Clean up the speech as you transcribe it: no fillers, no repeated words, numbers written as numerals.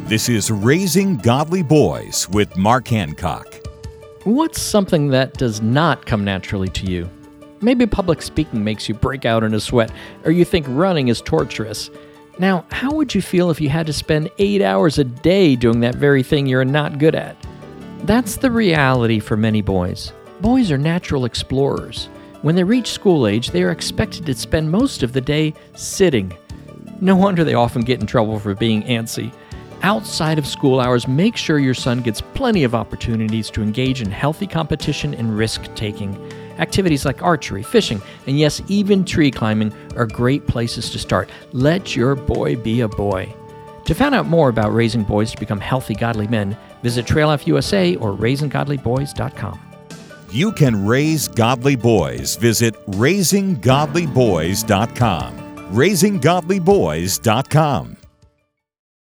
This is Raising Godly Boys with Mark Hancock. What's something that does not come naturally to you? Maybe public speaking makes you break out in a sweat, or you think running is torturous. Now, how would you feel if you had to spend 8 hours a day doing that very thing you're not good at? That's the reality for many boys. Boys are natural explorers. When they reach school age, they are expected to spend most of the day sitting. No wonder they often get in trouble for being antsy. Outside of school hours, make sure your son gets plenty of opportunities to engage in healthy competition and risk-taking. Activities like archery, fishing, and yes, even tree climbing are great places to start. Let your boy be a boy. To find out more about raising boys to become healthy, godly men, visit Trail Life USA or RaisingGodlyBoys.com. You can raise godly boys. Visit RaisingGodlyBoys.com. RaisingGodlyBoys.com.